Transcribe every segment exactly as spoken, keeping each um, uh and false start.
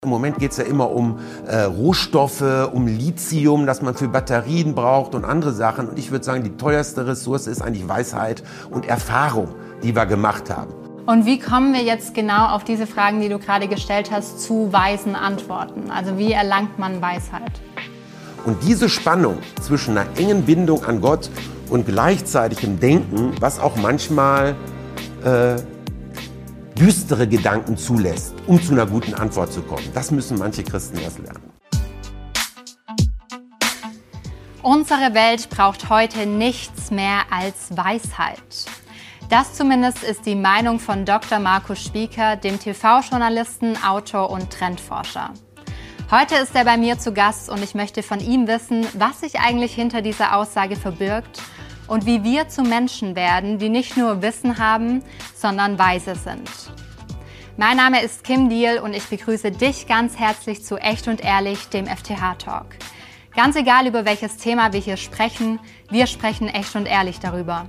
Im Moment geht es ja immer um äh, Rohstoffe, um Lithium, das man für Batterien braucht und andere Sachen. Und ich würde sagen, die teuerste Ressource ist eigentlich Weisheit und Erfahrung, die wir gemacht haben. Und wie kommen wir jetzt genau auf diese Fragen, die du gerade gestellt hast, zu weisen Antworten? Also wie erlangt man Weisheit? Und diese Spannung zwischen einer engen Bindung an Gott und gleichzeitigem Denken, was auch manchmal äh, düstere Gedanken zulässt, um zu einer guten Antwort zu kommen. Das müssen manche Christen erst lernen. Unsere Welt braucht heute nichts mehr als Weisheit. Das zumindest ist die Meinung von Doktor Markus Spieker, dem T V-Journalisten, Autor und Trendforscher. Heute ist er bei mir zu Gast und ich möchte von ihm wissen, was sich eigentlich hinter dieser Aussage verbirgt und wie wir zu Menschen werden, die nicht nur Wissen haben, sondern weise sind. Mein Name ist Kim Diehl und ich begrüße dich ganz herzlich zu Echt und Ehrlich, dem F T H-Talk. Ganz egal, über welches Thema wir hier sprechen, wir sprechen echt und ehrlich darüber.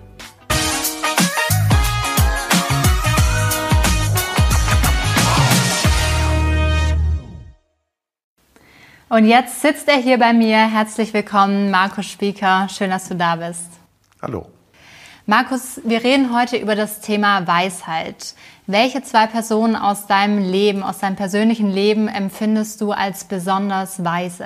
Und jetzt sitzt er hier bei mir. Herzlich willkommen, Markus Spieker. Schön, dass du da bist. Hallo. Markus, wir reden heute über das Thema Weisheit. Welche zwei Personen aus deinem Leben, aus deinem persönlichen Leben empfindest du als besonders weise?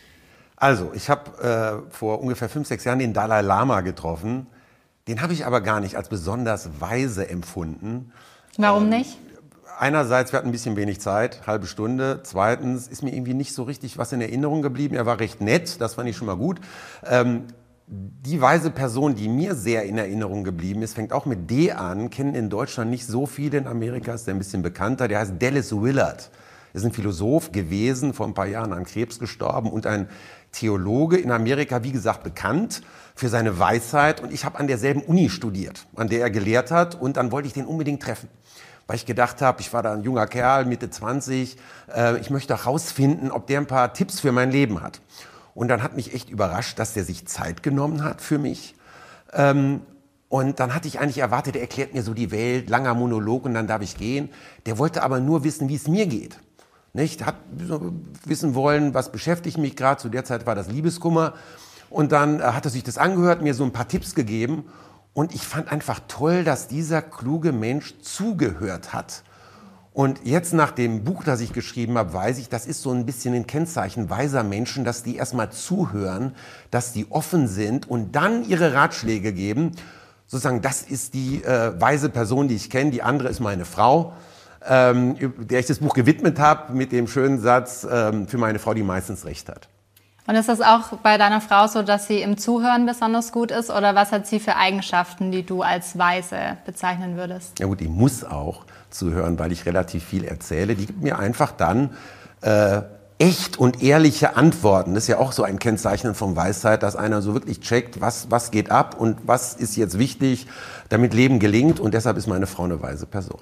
Also, ich habe äh, vor ungefähr fünf, sechs Jahren den Dalai Lama getroffen. Den habe ich aber gar nicht als besonders weise empfunden. Warum ähm, nicht? Einerseits, wir hatten ein bisschen wenig Zeit, halbe Stunde. Zweitens ist mir irgendwie nicht so richtig was in Erinnerung geblieben. Er war recht nett, das fand ich schon mal gut. Ähm, die weise Person, die mir sehr in Erinnerung geblieben ist, fängt auch mit D an, kennen in Deutschland nicht so viele, in Amerika ist der ein bisschen bekannter. Der heißt Dallas Willard. Er ist ein Philosoph gewesen, vor ein paar Jahren an Krebs gestorben und ein Theologe, in Amerika, wie gesagt, bekannt für seine Weisheit. Und ich habe an derselben Uni studiert, an der er gelehrt hat. Und dann wollte ich den unbedingt treffen, weil ich gedacht habe, ich war da ein junger Kerl, Mitte zwanzig, äh, ich möchte herausfinden, ob der ein paar Tipps für mein Leben hat. Und dann hat mich echt überrascht, dass der sich Zeit genommen hat für mich. Ähm, und dann hatte ich eigentlich erwartet, er erklärt mir so die Welt, langer Monolog und dann darf ich gehen. Der wollte aber nur wissen, wie es mir geht. Nicht? Hat so wissen wollen, was beschäftigt mich gerade. Zu der Zeit war das Liebeskummer. Und dann äh, hat er sich das angehört, mir so ein paar Tipps gegeben. Und ich fand einfach toll, dass dieser kluge Mensch zugehört hat. Und jetzt nach dem Buch, das ich geschrieben habe, weiß ich, das ist so ein bisschen ein Kennzeichen weiser Menschen, dass die erstmal zuhören, dass die offen sind und dann ihre Ratschläge geben. Sozusagen, das ist die äh, weise Person, die ich kenne. Die andere ist meine Frau, ähm, der ich das Buch gewidmet habe, mit dem schönen Satz, ähm, für meine Frau, die meistens recht hat. Und ist das auch bei deiner Frau so, dass sie im Zuhören besonders gut ist? Oder was hat sie für Eigenschaften, die du als weise bezeichnen würdest? Ja gut, die muss auch zuhören, weil ich relativ viel erzähle. Die gibt mir einfach dann äh, echt und ehrliche Antworten. Das ist ja auch so ein Kennzeichen von Weisheit, dass einer so wirklich checkt, was, was geht ab und was ist jetzt wichtig, damit Leben gelingt. Und deshalb ist meine Frau eine weise Person.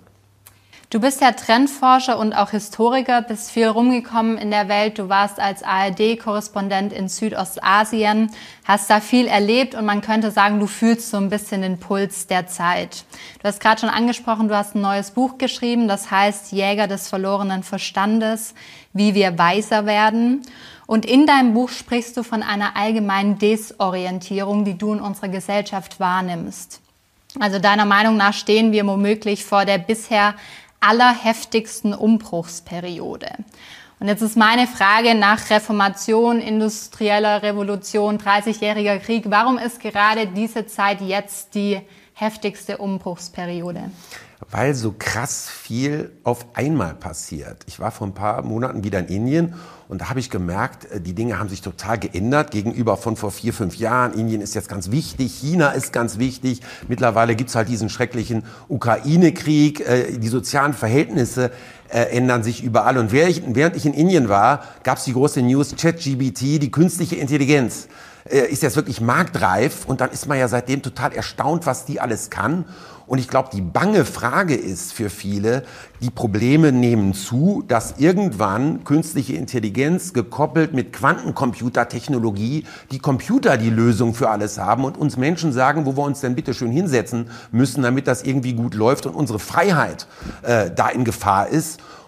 Du bist ja Trendforscher und auch Historiker, bist viel rumgekommen in der Welt. Du warst als A R D-Korrespondent in Südostasien, hast da viel erlebt und man könnte sagen, du fühlst so ein bisschen den Puls der Zeit. Du hast gerade schon angesprochen, du hast ein neues Buch geschrieben, das heißt Jäger des verlorenen Verstandes, wie wir weiser werden. Und in deinem Buch sprichst du von einer allgemeinen Desorientierung, die du in unserer Gesellschaft wahrnimmst. Also deiner Meinung nach stehen wir womöglich vor der bisher allerheftigsten Umbruchsperiode. Und jetzt ist meine Frage nach Reformation, industrieller Revolution, dreißigjähriger Krieg, warum ist gerade diese Zeit jetzt die heftigste Umbruchsperiode? Weil so krass viel auf einmal passiert. Ich war vor ein paar Monaten wieder in Indien und da habe ich gemerkt, die Dinge haben sich total geändert gegenüber von vor vier, fünf Jahren. Indien ist jetzt ganz wichtig, China ist ganz wichtig. Mittlerweile gibt es halt diesen schrecklichen Ukraine-Krieg. Die sozialen Verhältnisse ändern sich überall. Und während ich in Indien war, gab es die große News, ChatGPT, die künstliche Intelligenz, ist jetzt wirklich marktreif. Und dann ist man ja seitdem total erstaunt, was die alles kann. Und ich glaube, die bange Frage ist für viele, die Probleme nehmen zu, dass irgendwann künstliche Intelligenz gekoppelt mit Quantencomputertechnologie die Computer die Lösung für alles haben und uns Menschen sagen, wo wir uns denn bitte schön hinsetzen müssen, damit das irgendwie gut läuft und unsere Freiheit äh, da in Gefahr ist.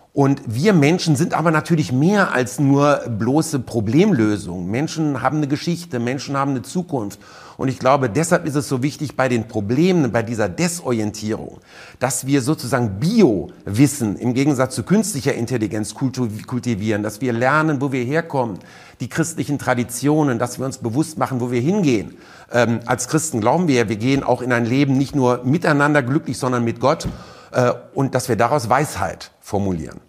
Und wir Menschen sind aber natürlich mehr als nur bloße Problemlösung. Menschen haben eine Geschichte, Menschen haben eine Zukunft. Und ich glaube, deshalb ist es so wichtig bei den Problemen, bei dieser Desorientierung, dass wir sozusagen Bio-Wissen im Gegensatz zu künstlicher Intelligenz kultivieren, dass wir lernen, wo wir herkommen, die christlichen Traditionen, dass wir uns bewusst machen, wo wir hingehen. Ähm, als Christen glauben wir ja, wir gehen auch in ein Leben nicht nur miteinander glücklich, sondern mit Gott. Und dass wir daraus Weisheit formulieren.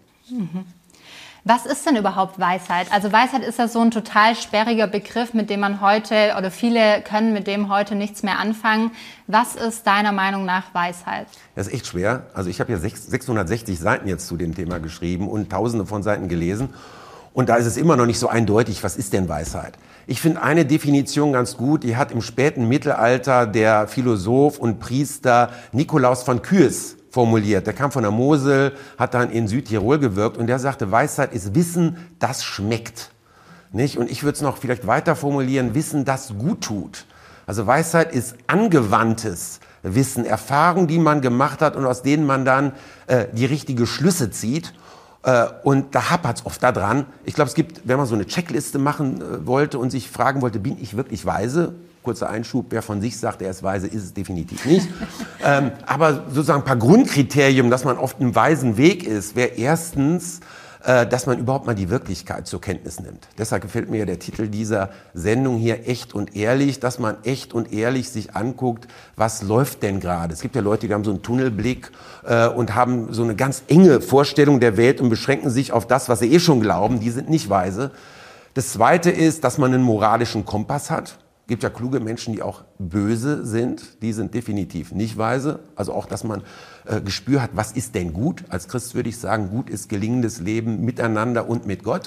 Was ist denn überhaupt Weisheit? Also Weisheit ist ja so ein total sperriger Begriff, mit dem man heute, oder viele können mit dem heute nichts mehr anfangen. Was ist deiner Meinung nach Weisheit? Das ist echt schwer. Also ich habe ja sechshundertsechzig Seiten jetzt zu dem Thema geschrieben und tausende von Seiten gelesen. Und da ist es immer noch nicht so eindeutig, was ist denn Weisheit? Ich finde eine Definition ganz gut, die hat im späten Mittelalter der Philosoph und Priester Nikolaus von Kues formuliert. Der kam von der Mosel, hat dann in Südtirol gewirkt und der sagte, Weisheit ist Wissen, das schmeckt. Nicht? Und ich würde es noch vielleicht weiter formulieren, Wissen, das gut tut. Also Weisheit ist angewandtes Wissen, Erfahrungen, die man gemacht hat und aus denen man dann äh, die richtigen Schlüsse zieht. Äh, und da hapert es oft daran. Ich glaube, es gibt, wenn man so eine Checkliste machen äh, wollte und sich fragen wollte, bin ich wirklich weise? Kurzer Einschub, wer von sich sagt, er ist weise, ist es definitiv nicht. ähm, aber sozusagen ein paar Grundkriterien, dass man auf einem weisen Weg ist, wäre erstens, äh, dass man überhaupt mal die Wirklichkeit zur Kenntnis nimmt. Deshalb gefällt mir ja der Titel dieser Sendung hier, Echt und Ehrlich, dass man echt und ehrlich sich anguckt, was läuft denn gerade. Es gibt ja Leute, die haben so einen Tunnelblick äh, und haben so eine ganz enge Vorstellung der Welt und beschränken sich auf das, was sie eh schon glauben. Die sind nicht weise. Das Zweite ist, dass man einen moralischen Kompass hat. Es gibt ja kluge Menschen, die auch böse sind, die sind definitiv nicht weise. Also auch, dass man äh, Gespür hat, was ist denn gut? Als Christ würde ich sagen, gut ist gelingendes Leben miteinander und mit Gott.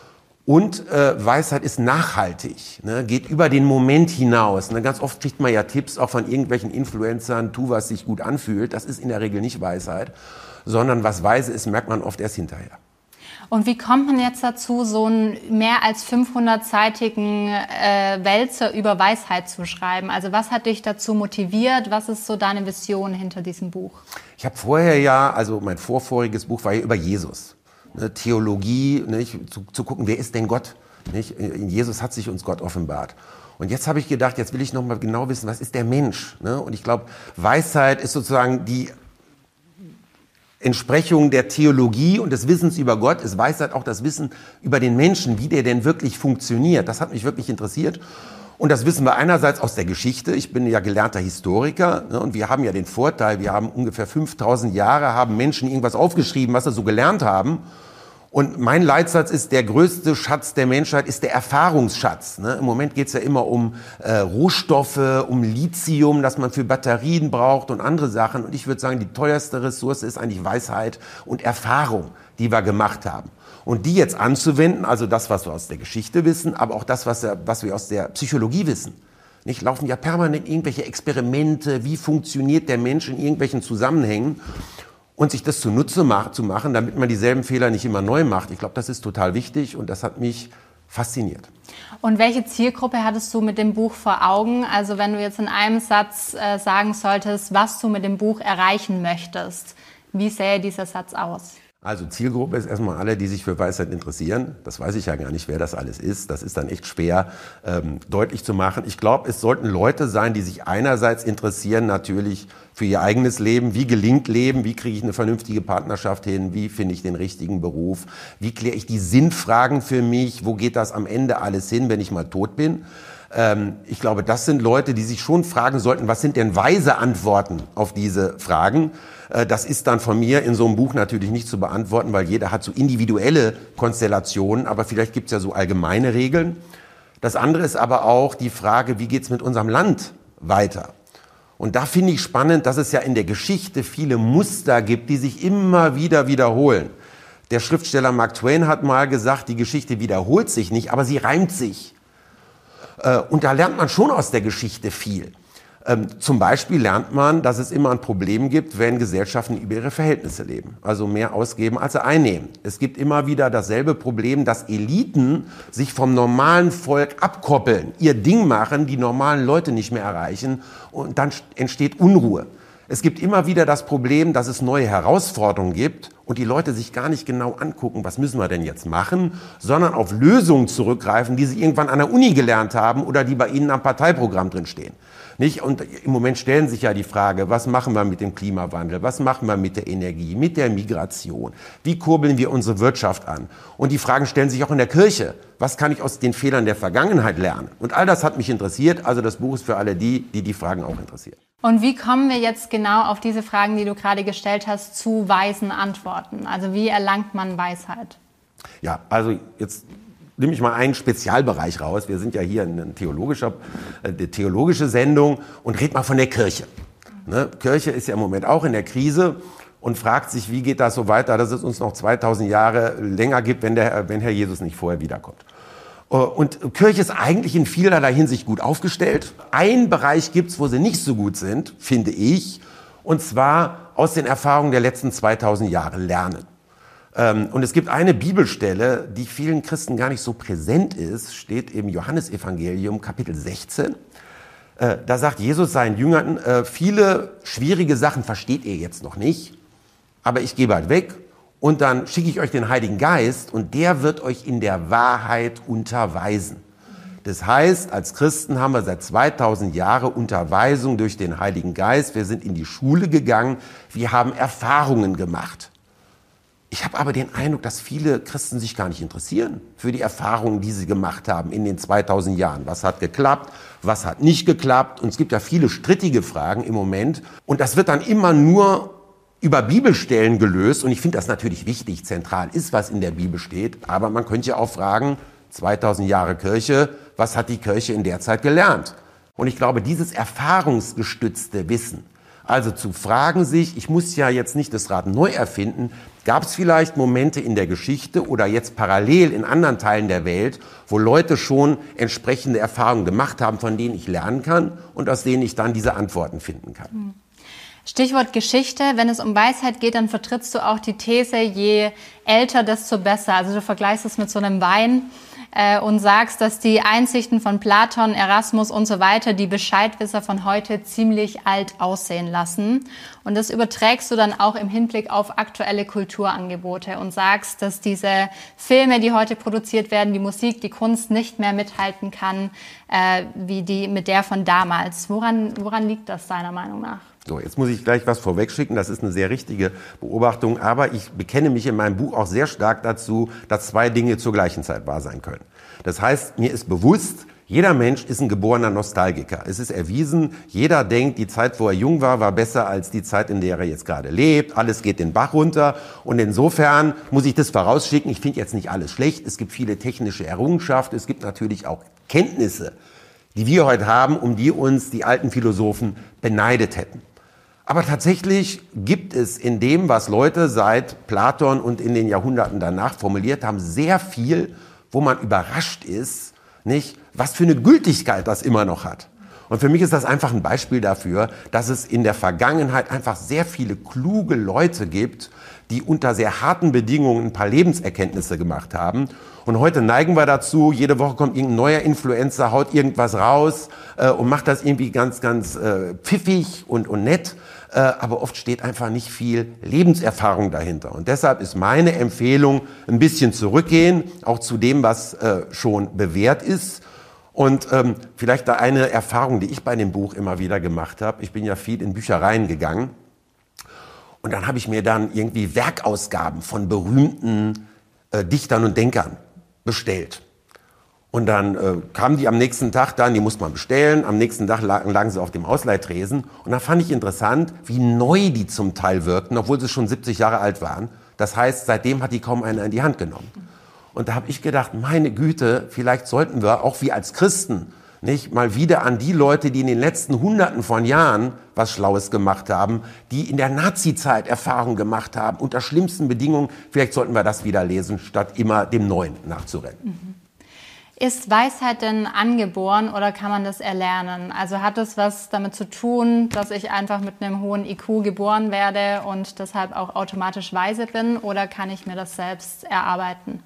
Und äh, Weisheit ist nachhaltig, ne? Geht über den Moment hinaus. Ne? Ganz oft kriegt man ja Tipps auch von irgendwelchen Influencern, tu, was sich gut anfühlt. Das ist in der Regel nicht Weisheit, sondern was weise ist, merkt man oft erst hinterher. Und wie kommt man jetzt dazu, so einen mehr als fünfhundertseitigen äh, Wälzer über Weisheit zu schreiben? Also was hat dich dazu motiviert? Was ist so deine Vision hinter diesem Buch? Ich habe vorher ja, also mein vorvoriges Buch war ja über Jesus. Ne, Theologie, nicht, zu, zu gucken, wer ist denn Gott? Nicht? In Jesus hat sich uns Gott offenbart. Und jetzt habe ich gedacht, jetzt will ich noch mal genau wissen, was ist der Mensch? Ne? Und ich glaube, Weisheit ist sozusagen die Entsprechung der Theologie und des Wissens über Gott, ist Weisheit auch das Wissen über den Menschen, wie der denn wirklich funktioniert. Das hat mich wirklich interessiert. Und das wissen wir einerseits aus der Geschichte. Ich bin ja gelernter Historiker, ne, und wir haben ja den Vorteil, wir haben ungefähr fünftausend Jahre, haben Menschen irgendwas aufgeschrieben, was sie so gelernt haben. Und mein Leitsatz ist, der größte Schatz der Menschheit ist der Erfahrungsschatz. Ne? Im Moment geht es ja immer um äh, Rohstoffe, um Lithium, das man für Batterien braucht und andere Sachen. Und ich würde sagen, die teuerste Ressource ist eigentlich Weisheit und Erfahrung, die wir gemacht haben. Und die jetzt anzuwenden, also das, was wir aus der Geschichte wissen, aber auch das, was, was wir aus der Psychologie wissen. Nicht? Laufen ja permanent irgendwelche Experimente, wie funktioniert der Mensch in irgendwelchen Zusammenhängen. Und sich das zunutze zu machen, damit man dieselben Fehler nicht immer neu macht. Ich glaube, das ist total wichtig und das hat mich fasziniert. Und welche Zielgruppe hattest du mit dem Buch vor Augen? Also wenn du jetzt in einem Satz äh, sagen solltest, was du mit dem Buch erreichen möchtest, wie sähe dieser Satz aus? Also Zielgruppe ist erstmal alle, die sich für Weisheit interessieren. Das weiß ich ja gar nicht, wer das alles ist. Das ist dann echt schwer ähm, deutlich zu machen. Ich glaube, es sollten Leute sein, die sich einerseits interessieren natürlich für ihr eigenes Leben. Wie gelingt Leben? Wie kriege ich eine vernünftige Partnerschaft hin? Wie finde ich den richtigen Beruf? Wie kläre ich die Sinnfragen für mich? Wo geht das am Ende alles hin, wenn ich mal tot bin? Ähm, ich glaube, das sind Leute, die sich schon fragen sollten, was sind denn weise Antworten auf diese Fragen? Das ist dann von mir in so einem Buch natürlich nicht zu beantworten, weil jeder hat so individuelle Konstellationen, aber vielleicht gibt es ja so allgemeine Regeln. Das andere ist aber auch die Frage, wie geht es mit unserem Land weiter? Und da finde ich spannend, dass es ja in der Geschichte viele Muster gibt, die sich immer wieder wiederholen. Der Schriftsteller Mark Twain hat mal gesagt, die Geschichte wiederholt sich nicht, aber sie reimt sich. Und da lernt man schon aus der Geschichte viel. Ähm, zum Beispiel lernt man, dass es immer ein Problem gibt, wenn Gesellschaften über ihre Verhältnisse leben. Also mehr ausgeben, als sie einnehmen. Es gibt immer wieder dasselbe Problem, dass Eliten sich vom normalen Volk abkoppeln, ihr Ding machen, die normalen Leute nicht mehr erreichen und dann entsteht Unruhe. Es gibt immer wieder das Problem, dass es neue Herausforderungen gibt und die Leute sich gar nicht genau angucken, was müssen wir denn jetzt machen, sondern auf Lösungen zurückgreifen, die sie irgendwann an der Uni gelernt haben oder die bei ihnen am Parteiprogramm drin stehen. Nicht? Und im Moment stellen sich ja die Frage, was machen wir mit dem Klimawandel, was machen wir mit der Energie, mit der Migration, wie kurbeln wir unsere Wirtschaft an? Und die Fragen stellen sich auch in der Kirche. Was kann ich aus den Fehlern der Vergangenheit lernen? Und all das hat mich interessiert. Also das Buch ist für alle die, die die Fragen auch interessieren. Und wie kommen wir jetzt genau auf diese Fragen, die du gerade gestellt hast, zu weisen Antworten? Also wie erlangt man Weisheit? Ja, also jetzt nehme ich mal einen Spezialbereich raus. Wir sind ja hier eine theologische, eine theologische Sendung und red mal von der Kirche. Ne? Kirche ist ja im Moment auch in der Krise und fragt sich, wie geht das so weiter, dass es uns noch zweitausend Jahre länger gibt, wenn, der, wenn Herr Jesus nicht vorher wiederkommt. Und Kirche ist eigentlich in vielerlei Hinsicht gut aufgestellt. Ein Bereich gibt's, wo sie nicht so gut sind, finde ich, und zwar aus den Erfahrungen der letzten zweitausend Jahre lernen. Und es gibt eine Bibelstelle, die vielen Christen gar nicht so präsent ist, steht im Johannesevangelium, Kapitel sechzehn. Da sagt Jesus seinen Jüngern, viele schwierige Sachen versteht ihr jetzt noch nicht, aber ich gehe bald weg. Und dann schicke ich euch den Heiligen Geist und der wird euch in der Wahrheit unterweisen. Das heißt, als Christen haben wir seit zweitausend Jahren Unterweisung durch den Heiligen Geist. Wir sind in die Schule gegangen, wir haben Erfahrungen gemacht. Ich habe aber den Eindruck, dass viele Christen sich gar nicht interessieren für die Erfahrungen, die sie gemacht haben in den zweitausend Jahren. Was hat geklappt, was hat nicht geklappt? Und es gibt ja viele strittige Fragen im Moment. Und das wird dann immer nur über Bibelstellen gelöst. Und ich finde das natürlich wichtig, zentral ist, was in der Bibel steht. Aber man könnte ja auch fragen, zweitausend Jahre Kirche, was hat die Kirche in der Zeit gelernt? Und ich glaube, dieses erfahrungsgestützte Wissen, also zu fragen sich, ich muss ja jetzt nicht das Rad neu erfinden, gab es vielleicht Momente in der Geschichte oder jetzt parallel in anderen Teilen der Welt, wo Leute schon entsprechende Erfahrungen gemacht haben, von denen ich lernen kann und aus denen ich dann diese Antworten finden kann. Stichwort Geschichte. Wenn es um Weisheit geht, dann vertrittst du auch die These, je älter, desto besser. Also du vergleichst es mit so einem Wein äh, und sagst, dass die Einsichten von Platon, Erasmus und so weiter die Bescheidwisser von heute ziemlich alt aussehen lassen. Und das überträgst du dann auch im Hinblick auf aktuelle Kulturangebote und sagst, dass diese Filme, die heute produziert werden, die Musik, die Kunst nicht mehr mithalten kann, äh, wie die mit der von damals. Woran, woran liegt das deiner Meinung nach? So, jetzt muss ich gleich was vorwegschicken, das ist eine sehr richtige Beobachtung, aber ich bekenne mich in meinem Buch auch sehr stark dazu, dass zwei Dinge zur gleichen Zeit wahr sein können. Das heißt, mir ist bewusst, jeder Mensch ist ein geborener Nostalgiker. Es ist erwiesen, jeder denkt, die Zeit, wo er jung war, war besser als die Zeit, in der er jetzt gerade lebt. Alles geht den Bach runter und insofern muss ich das vorausschicken, ich finde jetzt nicht alles schlecht, es gibt viele technische Errungenschaften, es gibt natürlich auch Kenntnisse, die wir heute haben, um die uns die alten Philosophen beneidet hätten. Aber tatsächlich gibt es in dem, was Leute seit Platon und in den Jahrhunderten danach formuliert haben, sehr viel, wo man überrascht ist, nicht, was für eine Gültigkeit das immer noch hat. Und für mich ist das einfach ein Beispiel dafür, dass es in der Vergangenheit einfach sehr viele kluge Leute gibt, die unter sehr harten Bedingungen ein paar Lebenserkenntnisse gemacht haben. Und heute neigen wir dazu, jede Woche kommt irgendein neuer Influencer, haut irgendwas raus äh, und macht das irgendwie ganz, ganz äh, pfiffig und, und nett. Äh, aber oft steht einfach nicht viel Lebenserfahrung dahinter. Und deshalb ist meine Empfehlung, ein bisschen zurückgehen, auch zu dem, was äh, schon bewährt ist. Und ähm, vielleicht da eine Erfahrung, die ich bei dem Buch immer wieder gemacht habe. Ich bin ja viel in Büchereien gegangen. Und dann habe ich mir dann irgendwie Werkausgaben von berühmten äh, Dichtern und Denkern bestellt. Und dann äh, kamen die am nächsten Tag dann, die musste man bestellen, am nächsten Tag lagen, lagen sie auf dem Ausleihtresen. Und dann fand ich interessant, wie neu die zum Teil wirkten, obwohl sie schon siebzig Jahre alt waren. Das heißt, seitdem hat die kaum einer in die Hand genommen. Und da habe ich gedacht, meine Güte, vielleicht sollten wir, auch wir als Christen, nicht mal wieder an die Leute, die in den letzten Hunderten von Jahren was Schlaues gemacht haben, die in der Nazi-Zeit Erfahrung gemacht haben, unter schlimmsten Bedingungen, vielleicht sollten wir das wieder lesen, statt immer dem Neuen nachzurennen. Mhm. Ist Weisheit denn angeboren oder kann man das erlernen? Also hat es was damit zu tun, dass ich einfach mit einem hohen I Q geboren werde und deshalb auch automatisch weise bin, oder kann ich mir das selbst erarbeiten?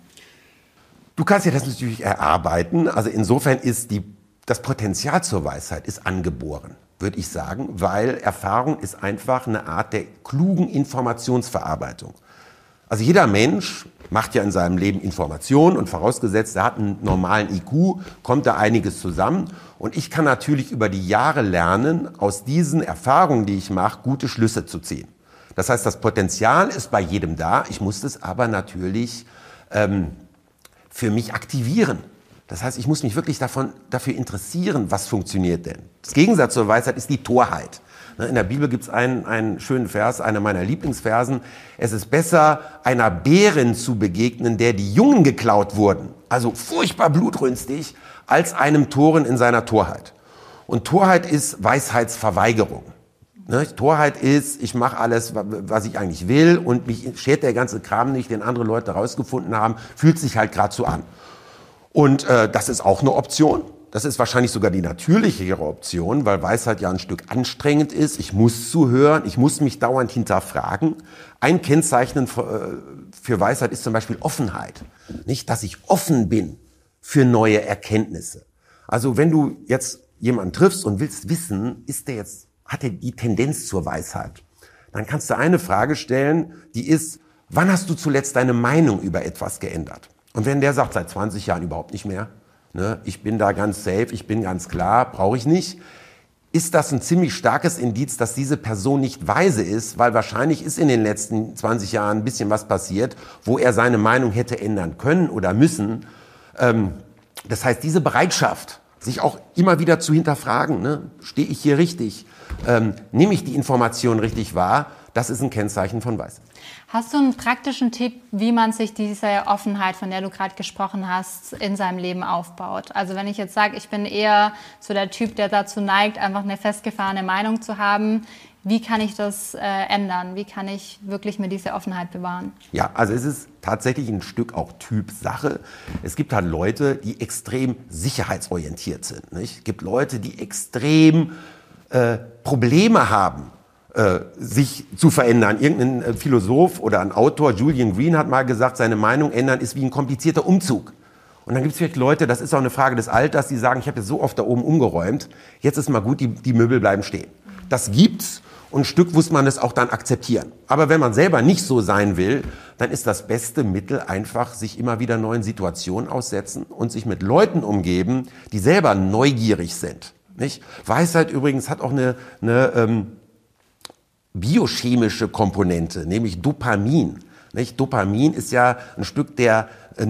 Du kannst dir das natürlich erarbeiten. Also insofern ist die, das Potenzial zur Weisheit ist angeboren, würde ich sagen, weil Erfahrung ist einfach eine Art der klugen Informationsverarbeitung. Also jeder Mensch macht ja in seinem Leben Informationen und vorausgesetzt, er hat einen normalen I Q, kommt da einiges zusammen. Und ich kann natürlich über die Jahre lernen, aus diesen Erfahrungen, die ich mache, gute Schlüsse zu ziehen. Das heißt, das Potenzial ist bei jedem da. Ich muss es aber natürlich ähm, für mich aktivieren. Das heißt, ich muss mich wirklich davon, dafür interessieren, was funktioniert denn. Das Gegensatz zur Weisheit ist die Torheit. In der Bibel gibt es einen, einen schönen Vers, einer meiner Lieblingsversen. Es ist besser, einer Bärin zu begegnen, der die Jungen geklaut wurden, also furchtbar blutrünstig, als einem Toren in seiner Torheit. Und Torheit ist Weisheitsverweigerung. Ne? Torheit ist, ich mache alles, was ich eigentlich will und mich schert der ganze Kram nicht, den andere Leute rausgefunden haben, fühlt sich halt gerade so an. Und äh, das ist auch eine Option. Das ist wahrscheinlich sogar die natürlichere Option, weil Weisheit ja ein Stück anstrengend ist. Ich muss zuhören, ich muss mich dauernd hinterfragen. Ein Kennzeichen für Weisheit ist zum Beispiel Offenheit. Nicht, dass ich offen bin für neue Erkenntnisse. Also wenn du jetzt jemanden triffst und willst wissen, ist der jetzt, hat er die Tendenz zur Weisheit, dann kannst du eine Frage stellen, die ist, wann hast du zuletzt deine Meinung über etwas geändert? Und wenn der sagt, seit zwanzig Jahren überhaupt nicht mehr, ne, ich bin da ganz safe, ich bin ganz klar, brauche ich nicht, ist das ein ziemlich starkes Indiz, dass diese Person nicht weise ist, weil wahrscheinlich ist in den letzten zwanzig Jahren ein bisschen was passiert, wo er seine Meinung hätte ändern können oder müssen. Ähm, das heißt, diese Bereitschaft, sich auch immer wieder zu hinterfragen, ne, stehe ich hier richtig, ähm, nehme ich die Information richtig wahr, das ist ein Kennzeichen von Weisheit. Hast du einen praktischen Tipp, wie man sich diese Offenheit, von der du gerade gesprochen hast, in seinem Leben aufbaut? Also wenn ich jetzt sage, ich bin eher so der Typ, der dazu neigt, einfach eine festgefahrene Meinung zu haben, wie kann ich das äh, ändern? Wie kann ich wirklich mir diese Offenheit bewahren? Ja, also es ist tatsächlich ein Stück auch Typsache. Es gibt halt Leute, die extrem sicherheitsorientiert sind. Nicht? Es gibt Leute, die extrem äh, Probleme haben, sich zu verändern. Irgendein Philosoph oder ein Autor, Julian Green, hat mal gesagt, seine Meinung ändern ist wie ein komplizierter Umzug. Und dann gibt es vielleicht Leute, das ist auch eine Frage des Alters, die sagen, ich habe jetzt so oft da oben umgeräumt, jetzt ist mal gut, die, die Möbel bleiben stehen. Das gibt's und ein Stück muss man es auch dann akzeptieren. Aber wenn man selber nicht so sein will, dann ist das beste Mittel einfach, sich immer wieder neuen Situationen aussetzen und sich mit Leuten umgeben, die selber neugierig sind. Nicht? Weisheit übrigens hat auch eine, eine ähm, biochemische Komponente, nämlich Dopamin. Nicht? Dopamin ist ja ein Stück der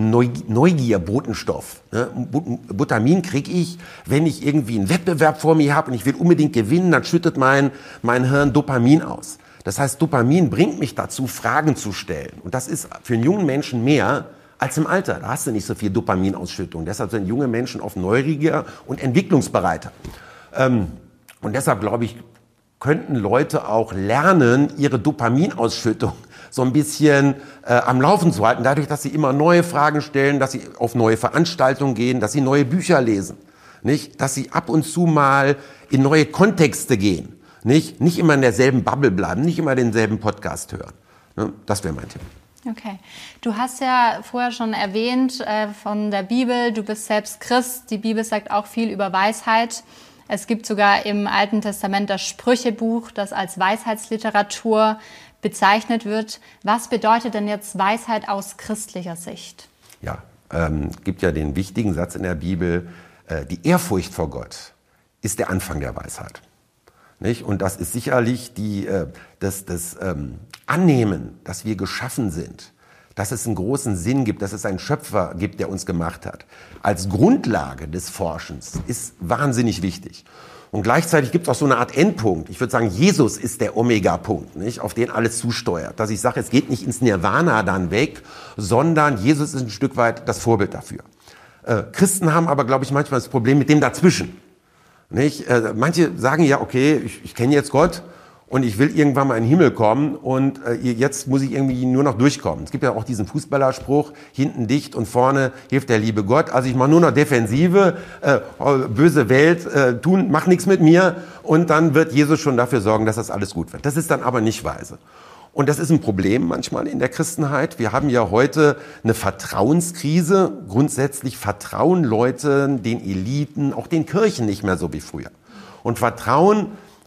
Neugier-Botenstoff. Ne? Dopamin kriege ich, wenn ich irgendwie einen Wettbewerb vor mir habe und ich will unbedingt gewinnen, dann schüttet mein, mein Hirn Dopamin aus. Das heißt, Dopamin bringt mich dazu, Fragen zu stellen. Und das ist für einen jungen Menschen mehr als im Alter. Da hast du nicht so viel Dopaminausschüttung. Deshalb sind junge Menschen oft neugieriger und entwicklungsbereiter. Ähm, und deshalb glaube ich, könnten Leute auch lernen, ihre Dopaminausschüttung so ein bisschen äh, am Laufen zu halten, dadurch, dass sie immer neue Fragen stellen, dass sie auf neue Veranstaltungen gehen, dass sie neue Bücher lesen, nicht? Dass sie ab und zu mal in neue Kontexte gehen, nicht? Nicht immer in derselben Bubble bleiben, nicht immer denselben Podcast hören. Ne? Das wäre mein Tipp. Okay. Du hast ja vorher schon erwähnt äh, von der Bibel, du bist selbst Christ, die Bibel sagt auch viel über Weisheit. Es gibt sogar im Alten Testament das Sprüchebuch, das als Weisheitsliteratur bezeichnet wird. Was bedeutet denn jetzt Weisheit aus christlicher Sicht? Ja, ähm, gibt ja den wichtigen Satz in der Bibel, äh, die Ehrfurcht vor Gott ist der Anfang der Weisheit. Nicht? Und das ist sicherlich die, äh, das, das ähm, Annehmen, dass wir geschaffen sind, dass es einen großen Sinn gibt, dass es einen Schöpfer gibt, der uns gemacht hat, als Grundlage des Forschens ist wahnsinnig wichtig. Und gleichzeitig gibt es auch so eine Art Endpunkt. Ich würde sagen, Jesus ist der Omega-Punkt, nicht, auf den alles zusteuert. Dass ich sage, es geht nicht ins Nirvana dann weg, sondern Jesus ist ein Stück weit das Vorbild dafür. Äh, Christen haben aber, glaube ich, manchmal das Problem mit dem Dazwischen. Nicht? Äh, manche sagen ja, okay, ich, ich kenne jetzt Gott, und ich will irgendwann mal in den Himmel kommen und äh, jetzt muss ich irgendwie nur noch durchkommen. Es gibt ja auch diesen Fußballerspruch, hinten dicht und vorne hilft der liebe Gott. Also ich mache nur noch Defensive, äh, böse Welt, äh, tun, mach nichts mit mir und dann wird Jesus schon dafür sorgen, dass das alles gut wird. Das ist dann aber nicht weise. Und das ist ein Problem manchmal in der Christenheit. Wir haben ja heute eine Vertrauenskrise. Grundsätzlich vertrauen Leute den Eliten, auch den Kirchen nicht mehr so wie früher. Und Vertrauen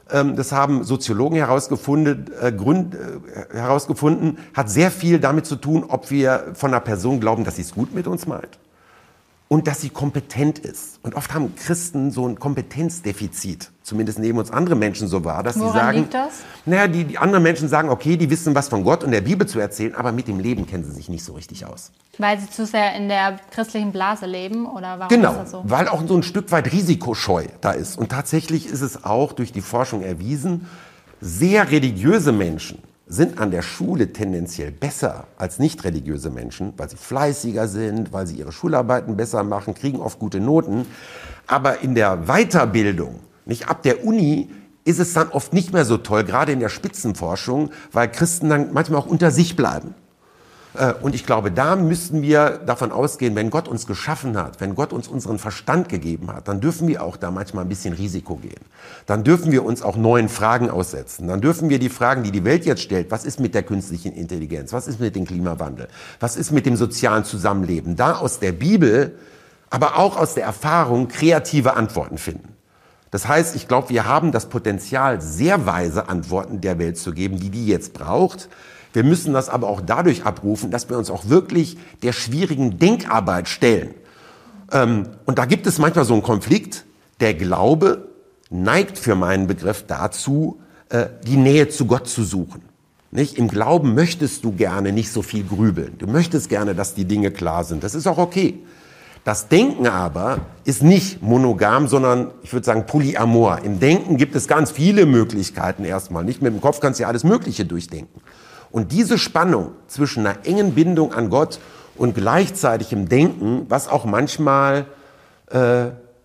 ähm, das haben Soziologen herausgefunden, äh, Grund, äh, herausgefunden, hat sehr viel damit zu tun, ob wir von einer Person glauben, dass sie es gut mit uns meint und dass sie kompetent ist. Und oft haben Christen so ein Kompetenzdefizit, zumindest nehmen uns andere Menschen so wahr, dass Woran sie sagen, liegt das? Naja, die, die anderen Menschen sagen, okay, die wissen was von Gott und der Bibel zu erzählen, aber mit dem Leben kennen sie sich nicht so richtig aus. Weil sie zu sehr in der christlichen Blase leben oder warum Genau, ist das so? weil auch so ein Stück weit Risikoscheu da ist. Und tatsächlich ist es auch durch die Forschung erwiesen, sehr religiöse Menschen sind an der Schule tendenziell besser als nicht religiöse Menschen, weil sie fleißiger sind, weil sie ihre Schularbeiten besser machen, kriegen oft gute Noten. Aber in der Weiterbildung, nicht ab der Uni, ist es dann oft nicht mehr so toll, gerade in der Spitzenforschung, weil Christen dann manchmal auch unter sich bleiben. Und ich glaube, da müssen wir davon ausgehen, wenn Gott uns geschaffen hat, wenn Gott uns unseren Verstand gegeben hat, dann dürfen wir auch da manchmal ein bisschen Risiko gehen. Dann dürfen wir uns auch neuen Fragen aussetzen. Dann dürfen wir die Fragen, die die Welt jetzt stellt, was ist mit der künstlichen Intelligenz, was ist mit dem Klimawandel, was ist mit dem sozialen Zusammenleben, da aus der Bibel, aber auch aus der Erfahrung kreative Antworten finden. Das heißt, ich glaube, wir haben das Potenzial, sehr weise Antworten der Welt zu geben, die die jetzt braucht. Wir müssen das aber auch dadurch abrufen, dass wir uns auch wirklich der schwierigen Denkarbeit stellen. Und da gibt es manchmal so einen Konflikt. Der Glaube neigt für meinen Begriff dazu, die Nähe zu Gott zu suchen. Nicht? Im Glauben möchtest du gerne nicht so viel grübeln. Du möchtest gerne, dass die Dinge klar sind. Das ist auch okay. Das Denken aber ist nicht monogam, sondern ich würde sagen polyamor. Im Denken gibt es ganz viele Möglichkeiten erstmal. Nicht mit dem Kopf kannst du ja alles Mögliche durchdenken. Und diese Spannung zwischen einer engen Bindung an Gott und gleichzeitig im Denken, was auch manchmal äh,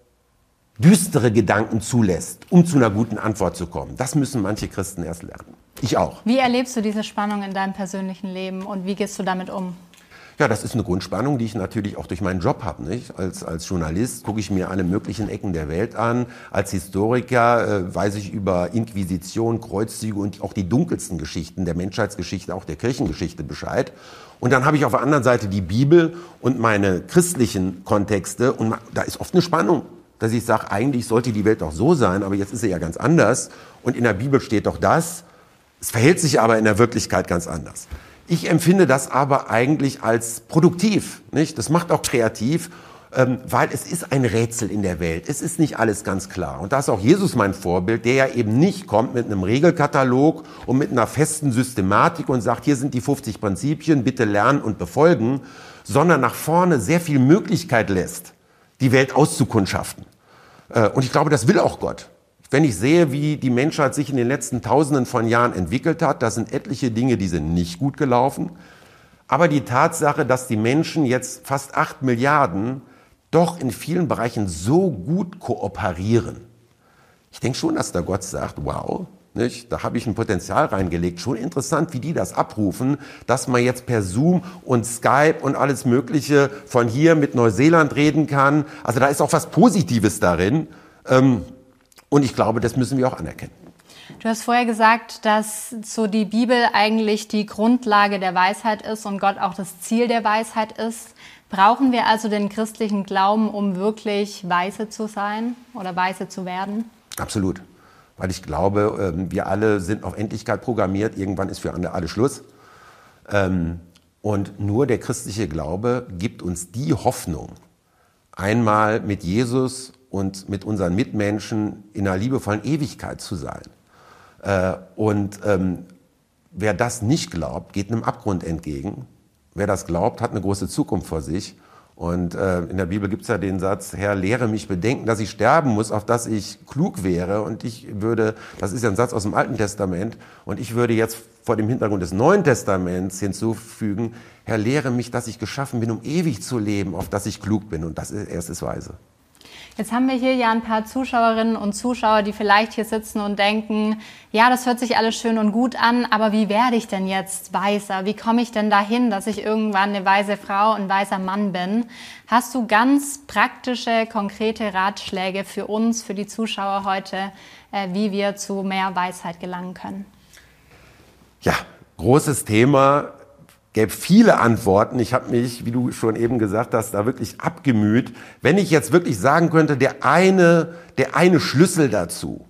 düstere Gedanken zulässt, um zu einer guten Antwort zu kommen, das müssen manche Christen erst lernen. Ich auch. Wie erlebst du diese Spannung in deinem persönlichen Leben und wie gehst du damit um? Ja, das ist eine Grundspannung, die ich natürlich auch durch meinen Job habe. Nicht? Als, als Journalist gucke ich mir alle möglichen Ecken der Welt an. Als Historiker äh, weiß ich über Inquisition, Kreuzzüge und auch die dunkelsten Geschichten der Menschheitsgeschichte, auch der Kirchengeschichte Bescheid. Und dann habe ich auf der anderen Seite die Bibel und meine christlichen Kontexte. Und da ist oft eine Spannung, dass ich sage, eigentlich sollte die Welt doch so sein, aber jetzt ist sie ja ganz anders. Und in der Bibel steht doch das. Es verhält sich aber in der Wirklichkeit ganz anders. Ich empfinde das aber eigentlich als produktiv, nicht? Das macht auch kreativ, ähm, weil es ist ein Rätsel in der Welt. Es ist nicht alles ganz klar. Und da ist auch Jesus mein Vorbild, der ja eben nicht kommt mit einem Regelkatalog und mit einer festen Systematik und sagt, hier sind die fünfzig Prinzipien, bitte lernen und befolgen, sondern nach vorne sehr viel Möglichkeit lässt, die Welt auszukundschaften. Äh, und ich glaube, das will auch Gott. Wenn ich sehe, wie die Menschheit sich in den letzten Tausenden von Jahren entwickelt hat, da sind etliche Dinge, die sind nicht gut gelaufen. Aber die Tatsache, dass die Menschen jetzt fast acht Milliarden doch in vielen Bereichen so gut kooperieren. Ich denke schon, dass da Gott sagt, wow, nicht? Da habe ich ein Potenzial reingelegt. Schon interessant, wie die das abrufen, dass man jetzt per Zoom und Skype und alles Mögliche von hier mit Neuseeland reden kann. Also da ist auch was Positives darin. Ähm, Und ich glaube, das müssen wir auch anerkennen. Du hast vorher gesagt, dass so die Bibel eigentlich die Grundlage der Weisheit ist und Gott auch das Ziel der Weisheit ist. Brauchen wir also den christlichen Glauben, um wirklich weise zu sein oder weise zu werden? Absolut. Weil ich glaube, wir alle sind auf Endlichkeit programmiert. Irgendwann ist für alle Schluss. Und nur der christliche Glaube gibt uns die Hoffnung, einmal mit Jesus und mit unseren Mitmenschen in einer liebevollen Ewigkeit zu sein. Und ähm, wer das nicht glaubt, geht einem Abgrund entgegen. Wer das glaubt, hat eine große Zukunft vor sich. Und äh, in der Bibel gibt es ja den Satz, Herr, lehre mich bedenken, dass ich sterben muss, auf dass ich klug wäre. Und ich würde, das ist ja ein Satz aus dem Alten Testament, und ich würde jetzt vor dem Hintergrund des Neuen Testaments hinzufügen, Herr, lehre mich, dass ich geschaffen bin, um ewig zu leben, auf dass ich klug bin. Und das ist erst ist weise. Jetzt haben wir hier ja ein paar Zuschauerinnen und Zuschauer, die vielleicht hier sitzen und denken, ja, das hört sich alles schön und gut an, aber wie werde ich denn jetzt weiser? Wie komme ich denn dahin, dass ich irgendwann eine weise Frau, ein weiser Mann bin? Hast du ganz praktische, konkrete Ratschläge für uns, für die Zuschauer heute, wie wir zu mehr Weisheit gelangen können? Ja, großes Thema. Gäbe viele Antworten. Ich habe mich, wie du schon eben gesagt hast, da wirklich abgemüht. Wenn ich jetzt wirklich sagen könnte, der eine, der eine Schlüssel dazu,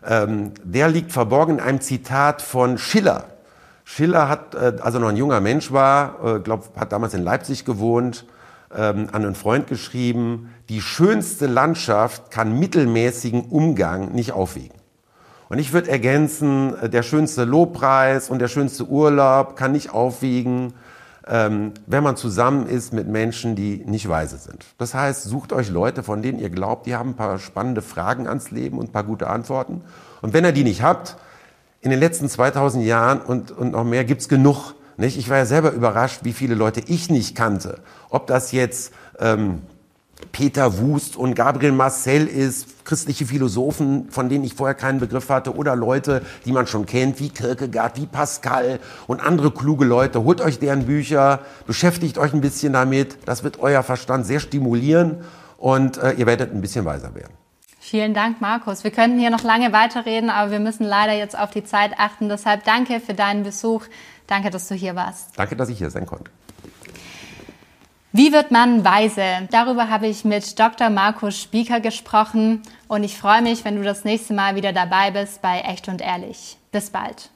Ähm, der liegt verborgen in einem Zitat von Schiller. Schiller hat, äh, als er noch ein junger Mensch war, äh, glaub, hat damals in Leipzig gewohnt, ähm, an einen Freund geschrieben, die schönste Landschaft kann mittelmäßigen Umgang nicht aufwiegen. Und ich würde ergänzen, der schönste Lobpreis und der schönste Urlaub kann nicht aufwiegen, ähm, wenn man zusammen ist mit Menschen, die nicht weise sind. Das heißt, sucht euch Leute, von denen ihr glaubt, die haben ein paar spannende Fragen ans Leben und ein paar gute Antworten. Und wenn ihr die nicht habt, in den letzten zweitausend Jahren und, und noch mehr gibt's genug. Nicht? Ich war ja selber überrascht, wie viele Leute ich nicht kannte. Ob das jetzt ähm, Peter Wust und Gabriel Marcel ist, christliche Philosophen, von denen ich vorher keinen Begriff hatte, oder Leute, die man schon kennt, wie Kierkegaard, wie Pascal und andere kluge Leute. Holt euch deren Bücher, beschäftigt euch ein bisschen damit. Das wird euer Verstand sehr stimulieren und äh, ihr werdet ein bisschen weiser werden. Vielen Dank, Markus. Wir könnten hier noch lange weiterreden, aber wir müssen leider jetzt auf die Zeit achten. Deshalb danke für deinen Besuch. Danke, dass du hier warst. Danke, dass ich hier sein konnte. Wie wird man weise? Darüber habe ich mit Doktor Markus Spieker gesprochen und ich freue mich, wenn du das nächste Mal wieder dabei bist bei Echt und Ehrlich. Bis bald.